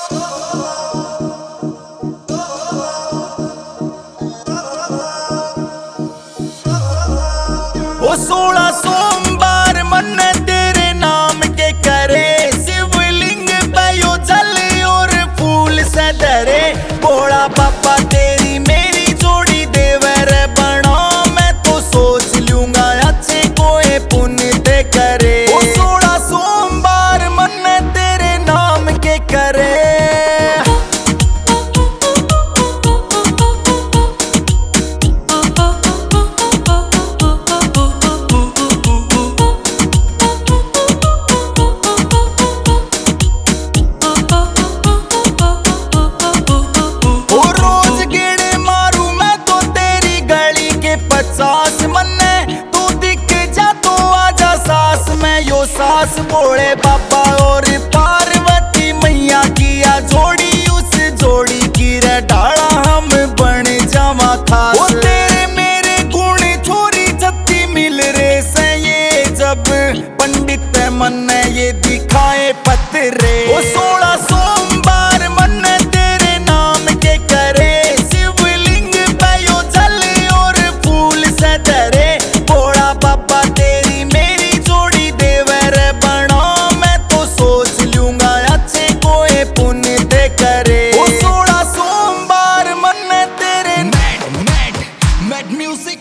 ओ 16 सोमवार मन तेरे नाम के करे, शिवलिंग पे यो जल और फूल से धरे। भोला बाबा तेरी मेरी जोड़ी देवर बना, मैं तो सोच लूंगा अच्छे कोई पुण्य ते करे। ओ 16 सोमवार मन तेरे नाम के करे। सास भोले बाबा और पार्वती मैया किया जोड़ी, उस जोड़ी की रे डाला हम बन जावा खास। वो तेरे मेरे गुण छोरी जत्ती मिल रे से ये, जब पंडित मन ये दिखाए पत्रे। वो 16 सोमवार मन तेरे नाम के करे, शिवलिंग पे यो जल और फूल से धरे। भोला बाबा तेरी मेरी जोड़ी देवर बना, मैं तो सोच लूंगा अच्छे कोई पुण्य ते करे। वो 16 सोमवार मन तेरे मैड म्यूजिक।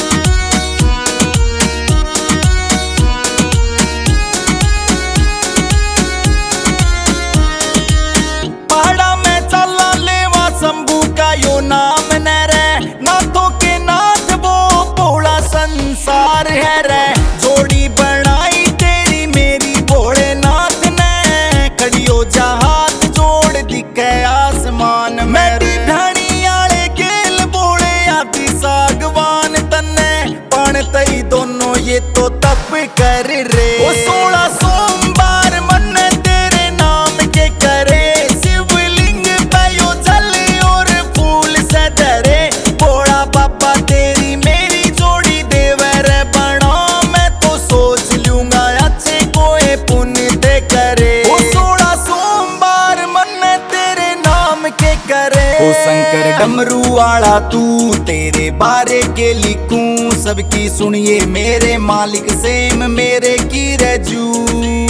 पहाड़ा में चला लेवा शंभू का यो नाम न रे, नाथों के नाथ वो भोला संसार है रे। जोड़ी बनाई तेरी मेरी भोलेनाथ ने, खड़ियो जहाज जोड़ दिखे आसमान में। ढाणी आले गेल बोले आदि सागवान तन्ने, पण तई दोनों ये तो तप कर रे। वो 16 सोमवार मन तेरे नाम के करे, शिवलिंग पे यो जल और फूल से धरे। भोला बाबा तेरी मेरी जोड़ी देवर बना, मैं तो सोच लूंगा अच्छे कोई पुण्य ते करे। वो 16 सोमवार मन तेरे नाम के करे। ओ शंकर डमरू वाला तू, तेरे बारे के लिखूं सबकी सुनिए मेरे मालिक सेम मेरे की रजू।